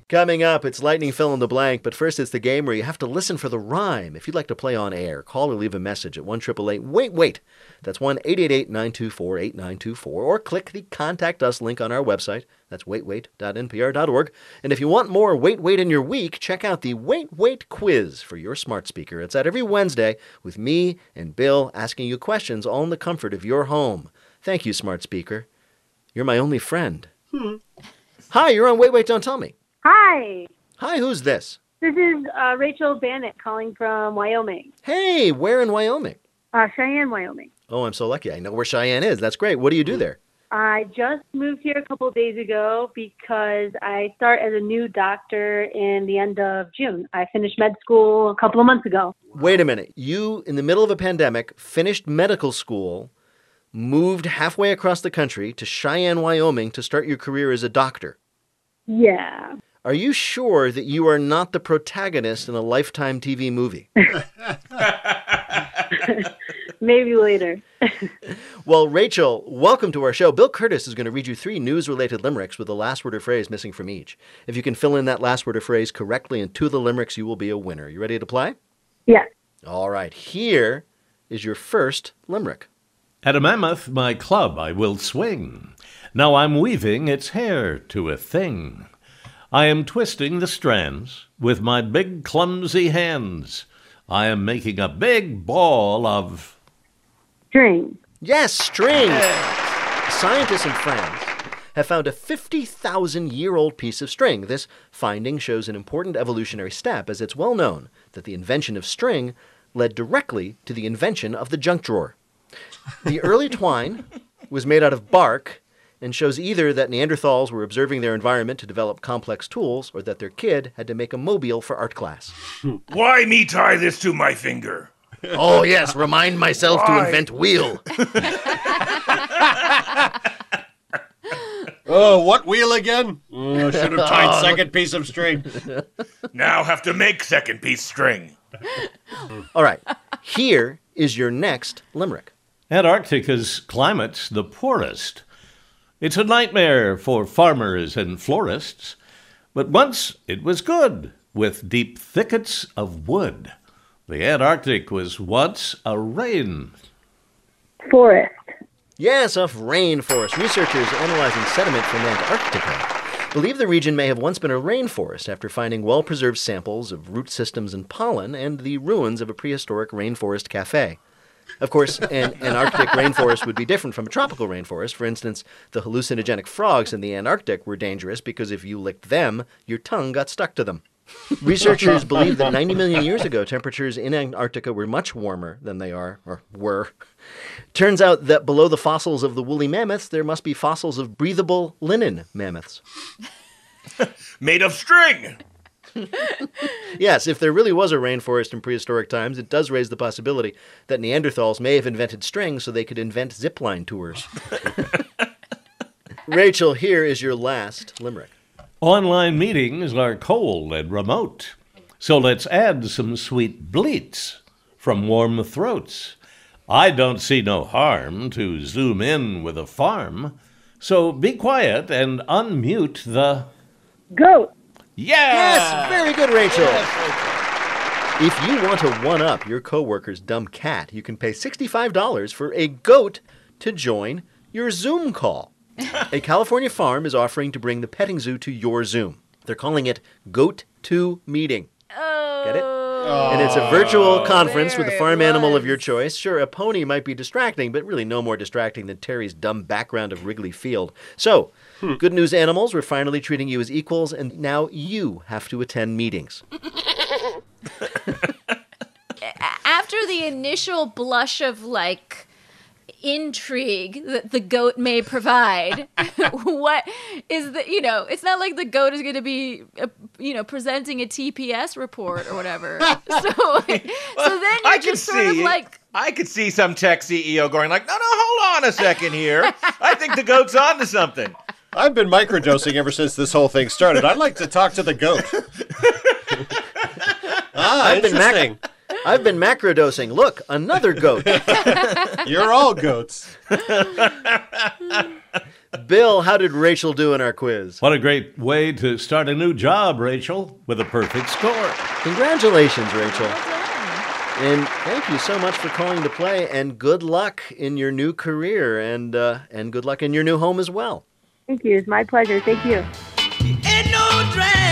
Coming up, it's Lightning Fill in the Blank, but first it's the game where you have to listen for the rhyme. If you'd like to play on air, call or leave a message at 1-888-WAIT-WAIT. That's 1-888-924-8924, or click the Contact Us link on our website. That's waitwait.npr.org. And if you want more Wait Wait in your week, check out the Wait Wait quiz for your smart speaker. It's out every Wednesday with me and Bill asking you questions all in the comfort of your home. Thank you, smart speaker. You're my only friend. Hi, you're on Wait Wait, Don't Tell Me. Hi. Hi, who's this? This is Rachel Bannett calling from Wyoming. Hey, where in Wyoming? Cheyenne, Wyoming. Oh, I'm so lucky. I know where Cheyenne is. That's great. What do you do there? I just moved here a couple of days ago because I start as a new doctor in the end of June. I finished med school a couple of months ago. Wait a minute. You, in the middle of a pandemic, finished medical school, moved halfway across the country to Cheyenne, Wyoming to start your career as a doctor. Yeah. Are you sure that you are not the protagonist in a Lifetime TV movie? Maybe later. Well, Rachel, welcome to our show. Bill Curtis is going to read you 3 news-related limericks with the last word or phrase missing from each. If you can fill in that last word or phrase correctly in 2 of the limericks, you will be a winner. You ready to play? Yeah. All right. Here is your first limerick. At a mammoth, my club I will swing. Now I'm weaving its hair to a thing. I am twisting the strands with my big clumsy hands. I am making a big ball of... String. Yes, string. Scientists in France have found a 50,000-year-old piece of string. This finding shows an important evolutionary step, as it's well known that the invention of string led directly to the invention of the junk drawer. The early twine was made out of bark and shows either that Neanderthals were observing their environment to develop complex tools or that their kid had to make a mobile for art class. Why me tie this to my finger? Oh, yes, remind myself to invent wheel. Oh, what wheel again? Oh, should have tied second piece of string. Now have to make second piece string. All right, here is your next limerick. Antarctica's climate's the poorest. It's a nightmare for farmers and florists. But once it was good, with deep thickets of wood. The Antarctic was once a rain. Forest. Yes, a rainforest. Researchers analyzing sediment from Antarctica believe the region may have once been a rainforest after finding well-preserved samples of root systems and pollen and the ruins of a prehistoric rainforest cafe. Of course, an Antarctic rainforest would be different from a tropical rainforest. For instance, the hallucinogenic frogs in the Antarctic were dangerous because if you licked them, your tongue got stuck to them. Researchers believe that 90 million years ago, temperatures in Antarctica were much warmer than they are, or were. Turns out that below the fossils of the woolly mammoths, there must be fossils of breathable linen mammoths. Made of string. Yes, if there really was a rainforest in prehistoric times, it does raise the possibility that Neanderthals may have invented string so they could invent zipline tours. Rachel, here is your last limerick. Online meetings are cold and remote, so let's add some sweet bleats from warm throats. I don't see no harm to zoom in with a farm, so be quiet and unmute the... Goat. Yeah! Yes, very good, Rachel. If you want to one-up your coworker's dumb cat, you can pay $65 for a goat to join your Zoom call. A California farm is offering to bring the petting zoo to your Zoom. They're calling it Goat 2 Meeting. Get it? And it's a virtual conference with the farm animal of your choice. Sure, a pony might be distracting, but really no more distracting than Terry's dumb background of Wrigley Field. So, good news, animals, we're finally treating you as equals, and now you have to attend meetings. After the initial blush of, intrigue that the goat may provide, what is the, it's not like the goat is going to be, presenting a TPS report or whatever. So then you're just sort of like... I could see some tech CEO going like, no, hold on a second here. I think the goat's onto something. I've been microdosing ever since this whole thing started. I'd like to talk to the goat. Interesting. I've been macrodosing. Look, another goat. You're all goats. Bill, how did Rachel do in our quiz? What a great way to start a new job, Rachel, with a perfect score. Congratulations, Rachel. Well done. And thank you so much for calling to play, and good luck in your new career, and good luck in your new home as well. Thank you. It's my pleasure. Thank you. Ain't no drag.